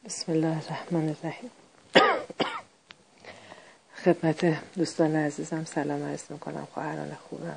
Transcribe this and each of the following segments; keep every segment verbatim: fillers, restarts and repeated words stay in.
بسم الله الرحمن الرحیم. خدمت دوستان عزیزم سلام عرض میکنم، خواهران خوبم.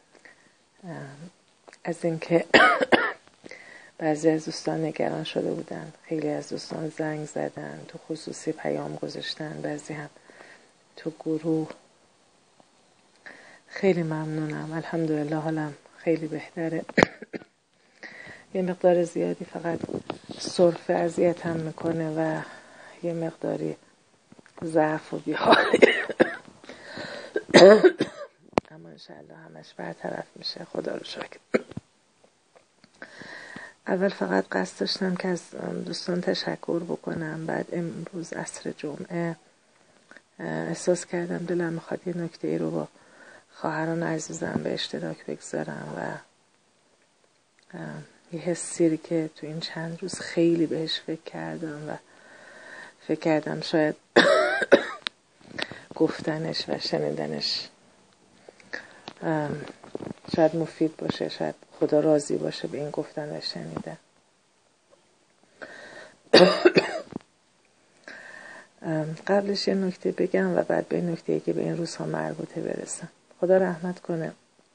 از اینکه بعضی از دوستان نگران شده بودن، خیلی از دوستان زنگ زدن، تو خصوصی پیام گذاشتن، بعضی هم تو گروه. خیلی ممنونم، الحمدلله حالم خیلی بهتره. یه مقدار زیادی فقط سرفه اذیتم میکنه و یه مقداری ضعف و بیحالی، اما انشاءالله همش برطرف میشه، خدا رو شکر. اول فقط قصد داشتم که از دوستان تشکر بکنم. بعد امروز عصر جمعه احساس کردم دلم میخواد یه نکته ای رو با خواهران عزیزم به اشتراک بگذارم و یه حسی که تو این چند روز خیلی بهش فکر کردم و فکر کردم شاید گفتنش و شنیدنش شاید مفید باشه، شاید خدا راضی باشه به این گفتن و شنیدن. قبلش یه نکته بگم و بعد به نکته‌ای که به این روزها مربوطه برسم. خدا رحمت کنه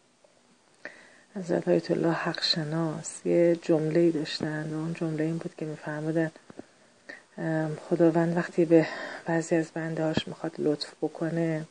حضرت آیت الله حق شناس یه جمله‌ای داشتن و اون جمله این بود که می‌فرمودن خداوند وقتی به بعضی از بنده هاش میخواد لطف بکنه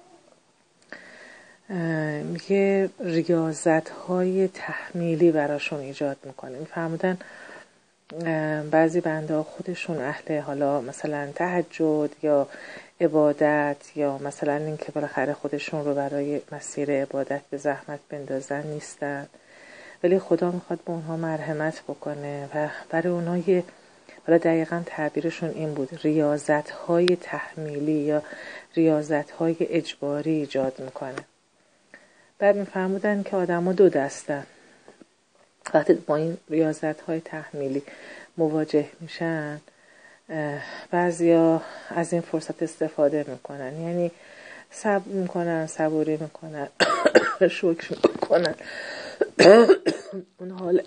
میگه ریاضت های تحمیلی براشون ایجاد میکنه. میفرمودن بعضی بنده ها خودشون اهل حالا مثلا تهجد یا عبادت یا مثلا این که بالاخره خودشون رو برای مسیر عبادت به زحمت بندازن نیستن، ولی خدا میخواد به اونها مرحمت بکنه و برای اونها یه، حالا دقیقا تعبیرشون این بود، ریاضت های تحمیلی یا ریاضت های اجباری ایجاد میکنه. بعد میفرمودن که آدم ها دو دستن، وقتی با این ریاضت های تحمیلی مواجه میشن بعضیا از این فرصت استفاده میکنن، یعنی صبر میکنن، صبوری میکنن، شکر میکنن، اون حال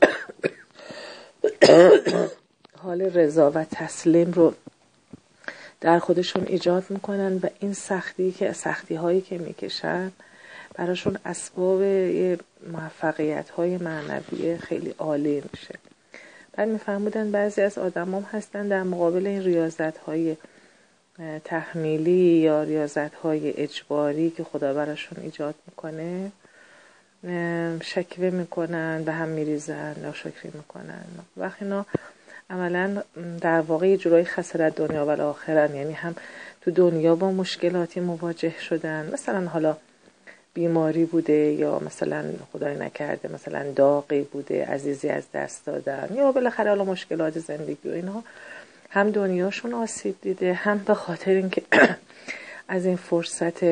حال رضا و تسلیم رو در خودشون ایجاد میکنن و این سختی که سختی هایی که میکشن براشون اسباب موفقیت های معنوی خیلی عالی میشه. بعد میفهمودن بعضی از آدم هم هستن در مقابل این ریاضت های تحمیلی یا ریاضت های اجباری که خدا براشون ایجاد میکنه شکوه میکنن، به هم میریزن، ناشکری میکنن. وقتی اینا عملا در واقع یه جورایی خسارت دنیا و آخرت، یعنی هم تو دنیا با مشکلاتی مواجه شدن، مثلا حالا بیماری بوده یا مثلا خدای نکرده مثلا داغی بوده، عزیزی از دست دادن یا بالاخره حالا مشکلات زندگی و اینها، هم دنیاشون آسیب دیده، هم به خاطر اینکه از این فرصت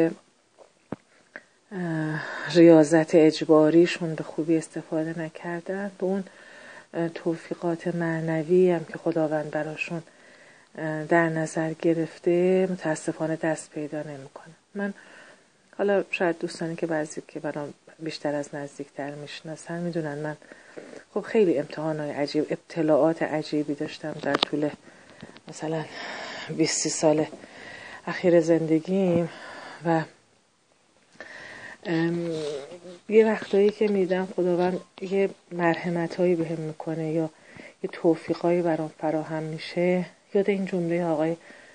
ریاضت اجباریشون به خوبی استفاده نکردن، به اون توفیقات معنوی هم که خداوند براشون در نظر گرفته متاسفانه دست پیدا نمیکنه. من حالا شاید دوستانی که بعضی که برام بیشتر از نزدیکتر میشناسن میدونن من خب خیلی امتحانات عجیب، ابتلاعات عجیبی داشتم در طول مثلا بیست سال اخیر زندگیم و یه وقتایی که میدم خداوند یه مرحمتایی بهم میکنه یا یه توفیقایی برام فراهم میشه، یاد این جمله آقای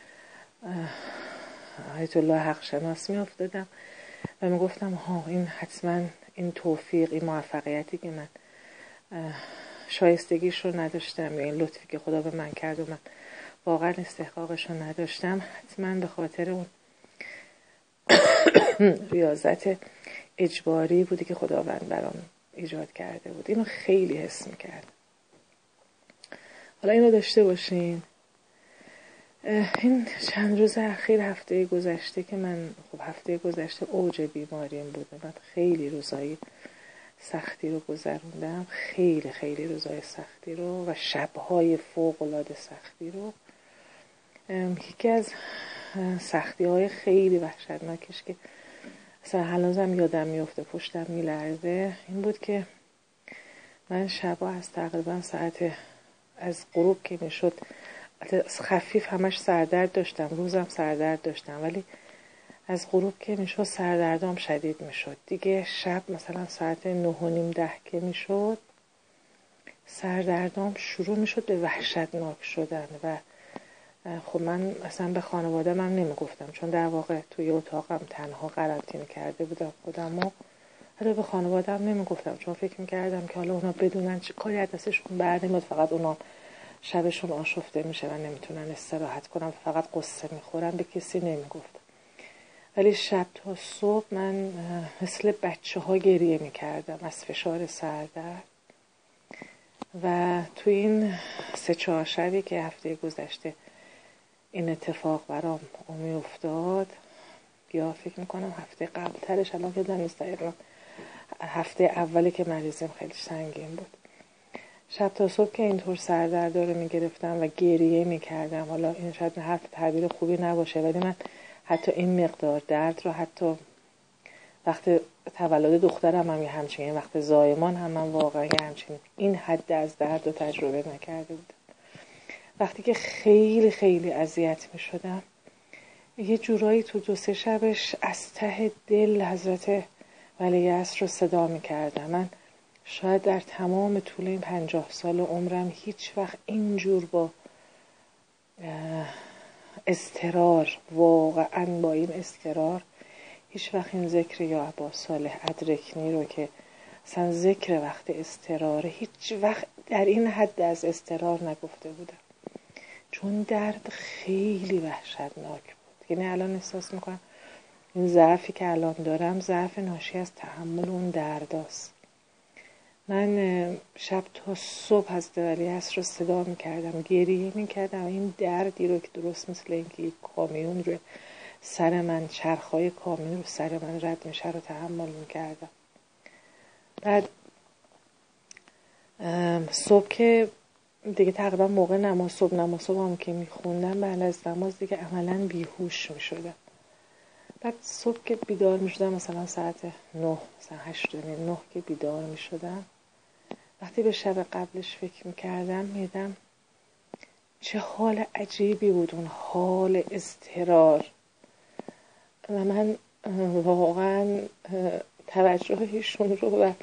آیت الله حق شناس میافتادم و میگفتم ها این حتما این توفیق، این موفقیتی که من شایستگیش رو نداشتم یا این لطفی که خدا به من کرد و من واقعا استحقاقش رو نداشتم، حتما به خاطر اون ریاضت اجباری بودی که خداوند برام ایجاد کرده بود. اینو خیلی حس میکرد. حالا اینو داشته باشین. این چند روز اخیر، هفته گذشته که من خب هفته گذشته اوج بیماریم بوده، من خیلی روزای سختی رو گذروندم، خیلی خیلی روزای سختی رو و شبهای فوق العاده سختی رو. یکی از سختی های خیلی وحشتناکش که اصلا هنوزم یادم میفته، پشتم میلرزه، این بود که من شبا از تقریبا ساعت از غروب که میشد خفیف همش سردرد داشتم، روزم سردرد داشتم، ولی از غروب که میشد سردردام شدید میشد دیگه. شب مثلا ساعت نه و نیم ده که میشد سردردام شروع میشد به وحشتناک شدن و خب من اصلا به خانواده‌ام هم نمیگفتم، چون در واقع توی اتاقم تنها قرنطینه کرده بودم خودم و حتی به خانواده‌ام نمیگفتم، چون فکر میکردم که حالا اونا بدونن چه کاری از دستشون برنمیاد، فقط اونا شبشون آشفته میشه و نمیتونن استراحت کنن، فقط قصه میخورن، به کسی نمیگفتم. ولی شب تا صبح من مثل بچه ها گریه میکردم از فشار سردرد و تو این سه چهار شبی که هفته گذشته این اتفاق برام می افتاد، یا فکر میکنم هفته قبل ترش، الان که دنیست دقیقا هفته اولی که مریضیم خیلی سنگین بود، شب تا صبح که اینطور سردرد رو میگرفتم و گریه میکردم. حالا این شاید حرف تعبیر خوبی نباشه، ولی من حتی این مقدار درد رو حتی وقت تولد دخترم هم یه همچین، وقت زایمان هم من واقعا یه همچین این حد از درد رو تجربه نکرده بودم. وقتی که خیلی خیلی اذیت می شدم، یه جورایی تو دو سه شبش از ته دل حضرت ولیعصر رو صدا می کردم. من شاید در تمام طول این پنجاه سال عمرم هیچ وقت اینجور با اضطرار، واقعا با این اضطرار، هیچ وقت این ذکر یا ابا صالح ادرکنی رو که اصلا ذکر وقت اضطراره، هیچ وقت در این حد از اضطرار نگفته بودم، چون درد خیلی وحشتناک بود. یعنی الان احساس میکنم این ضعفی که الان دارم ضعف ناشی از تحمل اون درداست. من شب تا صبح از ولیعصر رو صدا میکردم، گریه میکردم، این دردی رو که درست مثل اینکه یک کامیون رو سر من، چرخهای کامیون رو سر من رد میشه رو تحمل میکردم. بعد صبح که دیگه تقریبا موقع نماز صبح نماز صبح هم که میخوندم، بعد از نماز دیگه عملا بیهوش میشدم. بعد صبح که بیدار میشدم مثلا ساعت نه، مثلا هشت و نیم نه که بیدار میشدم، وقتی به شب قبلش فکر میکردم میدم چه حال عجیبی بود اون حال اضطرار و من واقعا توجهشون رو و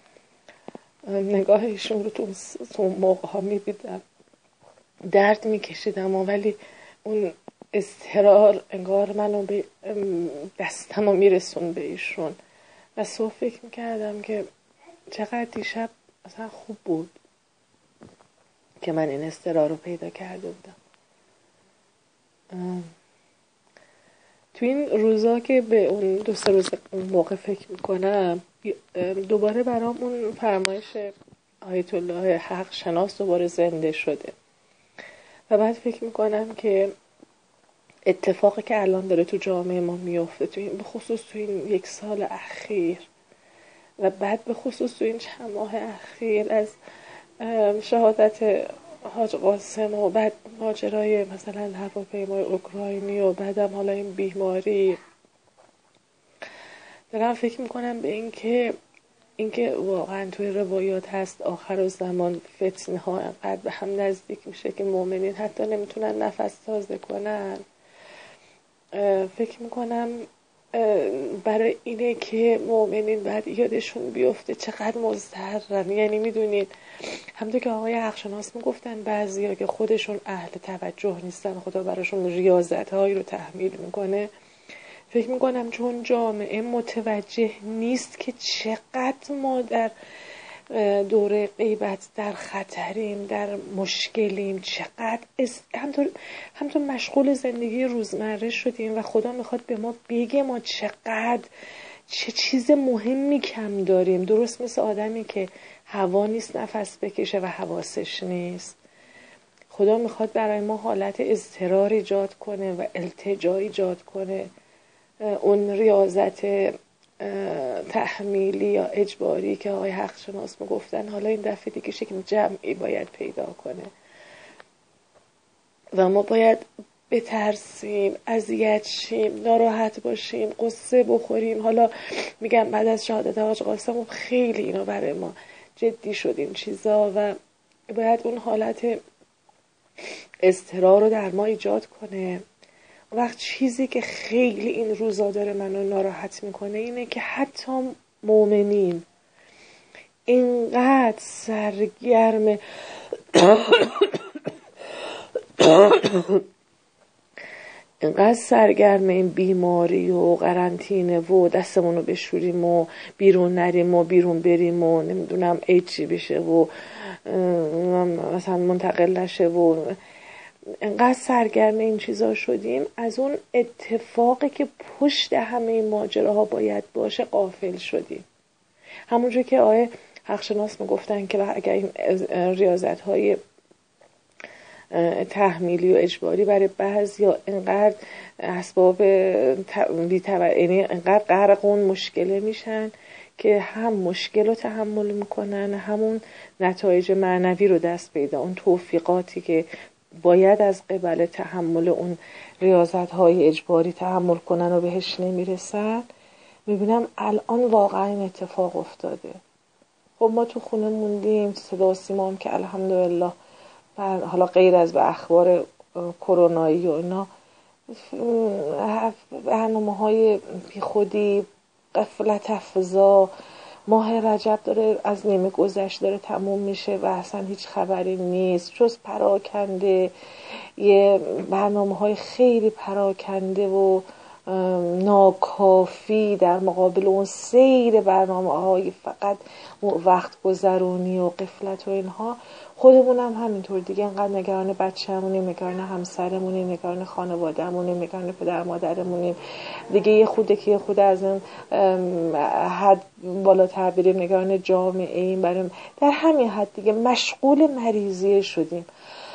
نگاهشون رو تو اون موقع ها میبیدم، درد میکشیدم ولی اون اضطرار انگار منو به دستم رو میرسون به ایشون. و صبح فکر میکردم که چقدر دیشب اصلا خوب بود که من این اضطرار رو پیدا کرده بودم. تو این روزا که به اون دو سه روز اون موقع فکر میکنم، دوباره برام اون فرمایش آیت الله حق شناس دوباره زنده شده و بعد فکر میکنم که اتفاقی که الان داره تو جامعه ما میفته، تو این به خصوص تو این یک سال اخیر و بعد به خصوص تو این چند ماه اخیر از شهادت حاج قاسم و بعد ماجرای مثلا هواپیمای اوکراینی و بعدم حالا این بیماری، دارم فکر میکنم به این که اینکه واقعا توی روایات هست آخر الزمان فتنه ها انقدر به هم نزدیک میشه که مؤمنین حتی نمیتونن نفس تازه کنن. فکر میکنم برای اینه که مؤمنین بعد یادشون بیفته چقدر مضطرن. یعنی میدونید همونطور که آقای حقشناس میگفتن بعضیا که خودشون اهل توجه نیستن، خدا براشون ریاضت هایی رو تحمیل میکنه. فکر میکنم چون جامعه متوجه نیست که چقدر ما در دوره غیبت در خطریم، در مشکلیم، چقدر همطور همطور مشغول زندگی روزمره شدیم و خدا میخواد به ما بگه ما چقدر چه چیز مهمی کم داریم. درست مثل آدمی که هوا نیست نفس بکشه و حواسش نیست. خدا میخواد برای ما حالت اضطرار ایجاد کنه و التجا ایجاد کنه، اون ریاضت تحمیلی یا اجباری که آقای حق شناس میگفتن حالا این دفعه دیگه شکل جمعی باید پیدا کنه و ما باید بترسیم، اذیت شیم، ناراحت باشیم، قصه بخوریم. حالا میگم بعد از شهادت حاج قاسم خیلی اینا برای ما جدی شد این چیزا و باید اون حالت اضطرار رو در ما ایجاد کنه. اون وقت چیزی که خیلی این روزا داره منو ناراحت میکنه اینه که حتی مؤمنین اینقدر سرگرم اینقدر سرگرم این بیماری و قرنطینه و دستمون رو بشوریم و بیرون نریم و بیرون بریم و نمیدونم اید چی بشه و مثلا منتقل نشه و اینقدر سرگرم این چیزا شدیم، از اون اتفاقی که پشت همه این ماجراها باید باشه غافل شدیم. همونجور که آیه حقشناس میگفتن که اگر این ریاضت های تحمیلی و اجباری برای بعضیا اینقدر اسباب یعنی اینقدر غرق اون مشکله میشن که هم مشکل رو تحمل میکنن، همون نتایج معنوی رو دست پیدا، اون توفیقاتی که باید از قبل تحمل اون ریاضت های اجباری تحمل کنن و بهش نمیرسن. میبینم الان واقعا این اتفاق افتاده. خب ما تو خونه موندیم، صدا و سیما هم که الحمدلله حالا غیر از به اخبار کرونایی و اینا برنامه های بی خودی، غفلت افزا، ماه رجب داره از نیمه گذشت داره تموم میشه و اصلا هیچ خبری نیست جز پراکنده، یه برنامه های خیلی پراکنده و ناکافی در مقابل اون سیر برنامه های فقط وقت گذرونی و غفلت و اینها. خودمون هم همینطور دیگه، انقدر نگران بچه‌مونیم، نگران همسرمونیم، نگران خانواده‌مونیم، نگران پدر مادرمونیم دیگه، یه خوده که یه خوده از این حد بالاتر بریم، نگران جامعه ایم، بریم در همین حد دیگه مشغول مریضیه شدیم.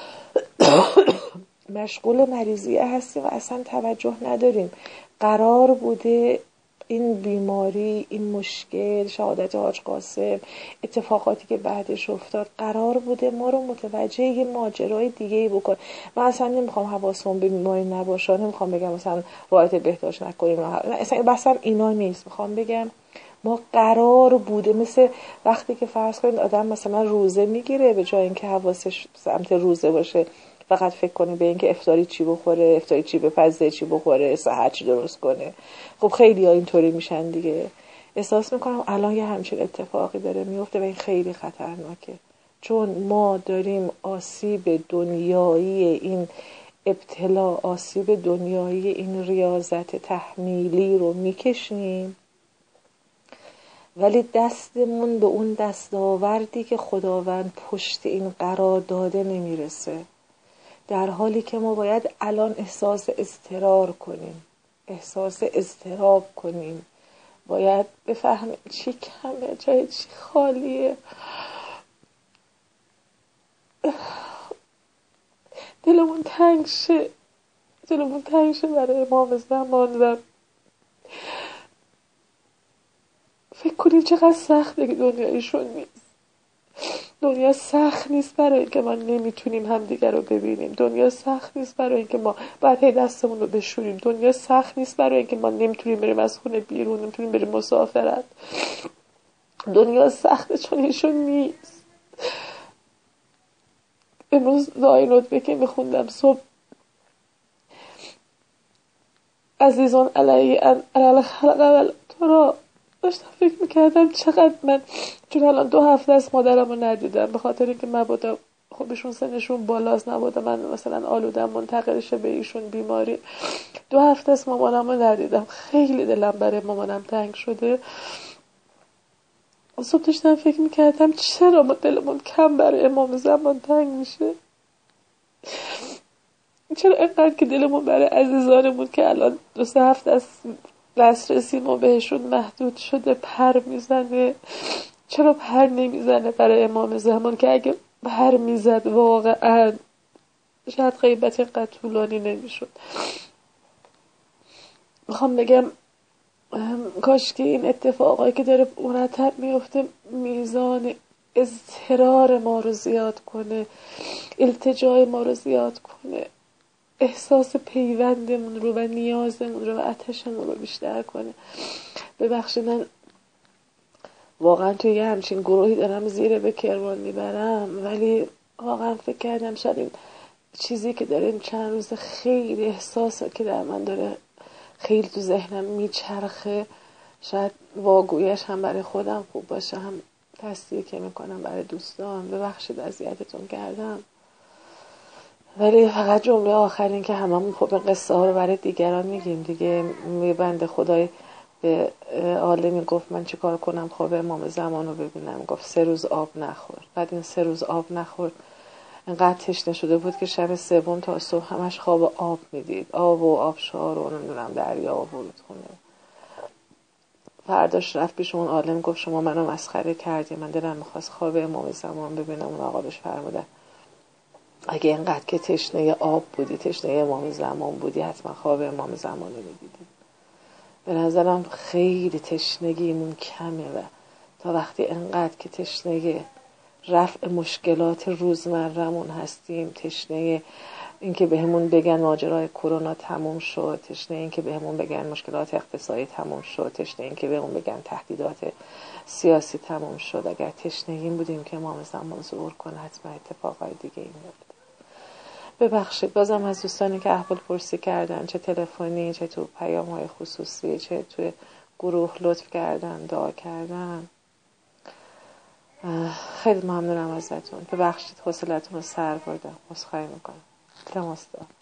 مشغول مریضیه هستیم و اصلا توجه نداریم. قرار بوده این بیماری، این مشکل، شهادت حاج قاسم، اتفاقاتی که بعدش افتاد، قرار بوده ما رو متوجه یه ماجرای دیگه‌ای بکنه. من اصلا نمیخوام حواسمون به بیماری نباشه، نمیخوام بگم مثلا رعایت بهداشت نکنیم، اصلا بحثم اینا نیست. میخوام بگم ما قرار بوده، مثل وقتی که فرض کنید آدم مثلا روزه میگیره، به جای اینکه حواسش سمت روزه باشه فقط فکر کنه به اینکه افطاری چی بخوره، افطاری چی بپزه، چی بخوره، سحر چی درست کنه. خب خیلی ها اینطوری میشن دیگه. احساس میکنم الان یه همچین اتفاقی داره میفته و این خیلی خطرناکه، چون ما داریم آسیب دنیایی این ابتلا، آسیب دنیایی این ریاضت تحمیلی رو میکشیم، ولی دستمون به اون دستاوردی که خداوند پشت این قرار داده نمیرسه، در حالی که ما باید الان احساس اضطرار کنیم، احساس اضطراب کنیم، باید بفهمیم چی کمه، جای چی خالیه. دلمون تنگ شه، دلمون تنگ شه برای امام زمان و فکر کنیم چقدر سخته که دنیایشون نیست. دنیا سخت نیست برای اینکه ما نمیتونیم همدیگر رو ببینیم. دنیا سخت نیست برای اینکه ما باید هی دستمون رو بشوریم. دنیا سخت نیست برای اینکه ما نمیتونیم بریم از خونه بیرون، نمیتونیم بریم مسافرت. دنیا سخته چون ایشون نیست. امروز دعای ندبه که میخوندم صبح، عزیزان علیه ان علی خلق اول تو را، داشتم فکر میکردم چقدر من، چون الان دو هفته از مادرم رو ندیدم به خاطر اینکه مبادا خودشون سنشون بالاست، نبادا من مثلا آلودم منتقل شه به ایشون بیماری. دو هفته از مامانم رو ندیدم، خیلی دلم برای مامانم تنگ شده. صبح داشتم فکر میکردم چرا ما دلمون کم برای امام زمان تنگ میشه، چرا اینقدر که دلمون برای عزیزانمون که الان دو سه هفته از دسترسی ما بهشون محدود شده پر میزنه. چرا پر نمیزنه برای امام زمان که اگه پر میزد واقعا شاید غیبت اینقدر طولانی نمیشد. میخوام بگم کاش که این اتفاقایی که داره مرتب میفته میزان اضطرار ما رو زیاد کنه، التجای ما رو زیاد کنه، احساس پیوندمون رو و نیازمون رو و آتشمون رو بیشتر کنه. ببخشید من واقعا توی یه همچین گروهی دارم زیره به کرمان میبرم، ولی واقعا فکر کردم شاید این چیزی که داره این چند روز خیلی احساسا که در من داره خیلی تو ذهنم میچرخه، شاید واگویش هم برای خودم خوب باشه، هم تصدیق که میکنم برای دوستان. ببخشید اذیتتون کردم، ولی فقط جمله آخرین که هممون خب قصه ها رو برای دیگران میگیم دیگه. یه بنده خدای به عالمی گفت من چه کار کنم خواب امام زمان رو ببینم، گفت سه روز آب نخور. بعد این سه روز آب نخور انقدر تشنه شده بود که شب سوم تا صبح همش خواب آب میدید، آب و آبشار و نمیدونم دریا و رودخونه. فرداش رفت پیش اون عالم گفت شما منو مسخره کردی، من دلم میخواست خواب امام زمان ببینم. اون آقا بهش فرمودن اگه اینقدر که تشنه آب بودی، تشنه امام زمان بودی، حتما خواب امام زمان رو میدیدی. به نظرم خیلی تشنگیمون کمه و تا وقتی اینقدر که تشنه رفع مشکلات روزمره‌مون هستیم، تشنه این که بهمون بگن ماجرای کرونا تموم شد، تشنه این که بهمون بگن مشکلات اقتصادی تموم شد، تشنه این که بهمون بگن تهدیدات سیاسی تموم شد، اگر تشنه این بودیم که امام زمان ظهور کنه حتما اتفاقای دیگه این میفته. ببخشید بازم از دوستانی که احوال پرسی کردن، چه تلفنی چه تو پیام‌های خصوصی چه تو گروه لطف کردن، دعا کردن، خیلی ممنونم ازتون. ببخشید حوصلتون رو سر بردم، عذرخواهی میکنم. تماس دارم.